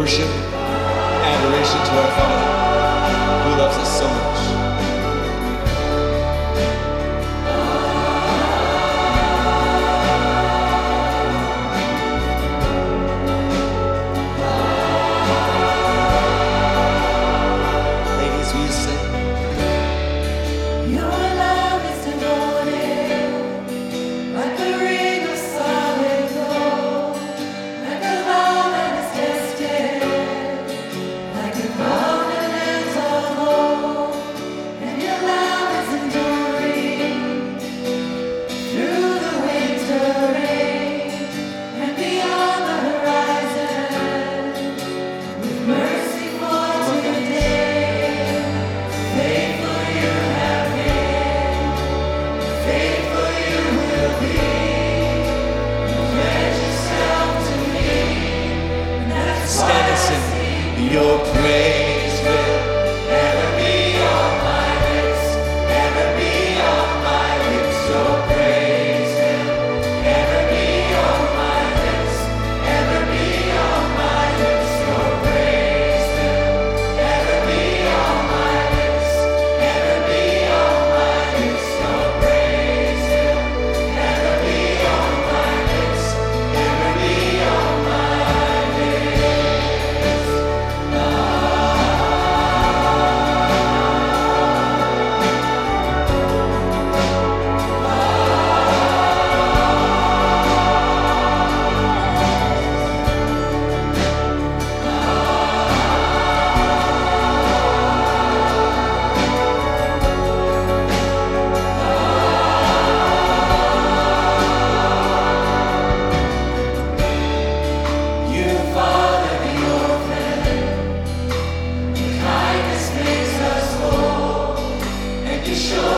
worship, adoration to our Father who loves us so much. Your praise will never be on my lips, never be on my lips. Your praise will never be on my lips, never be on my lips. Your praise will never be on my lips, never be on my lips. Your praise will never be on my lips, never be on my lips. Show